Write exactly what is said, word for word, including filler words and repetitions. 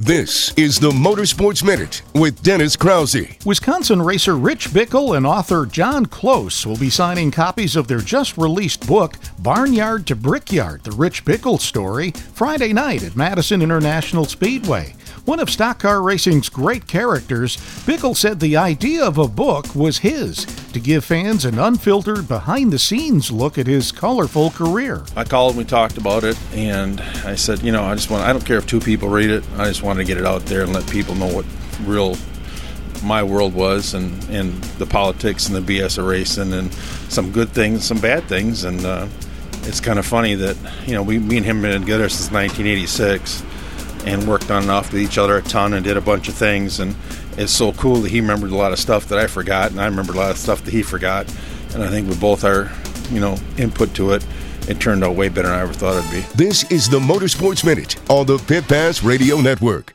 This is the Motorsports Minute with Dennis Krause. Wisconsin racer Rich Bickle and author John Close will be signing copies of their just-released book, Barnyard to Brickyard, The Rich Bickle Story, Friday night at Madison International Speedway. One of stock car racing's great characters, Bickle said the idea of a book was his, to give fans an unfiltered, behind-the-scenes look at his colorful career. I called and we talked about it, and I said, you know, I just want, I don't care if two people read it, I just wanted to get it out there and let people know what real my world was, and, and the politics and the B S of racing, and some good things, some bad things, and uh, it's kind of funny that, you know, we, me and him have been together since nineteen eighty-six, and worked on and off with each other a ton and did a bunch of things, and it's so cool that he remembered a lot of stuff that I forgot, and I remembered a lot of stuff that he forgot, and I think with both our, you know, input to it, it turned out way better than I ever thought it'd be. This is the Motorsports Minute on the Pit Pass Radio Network.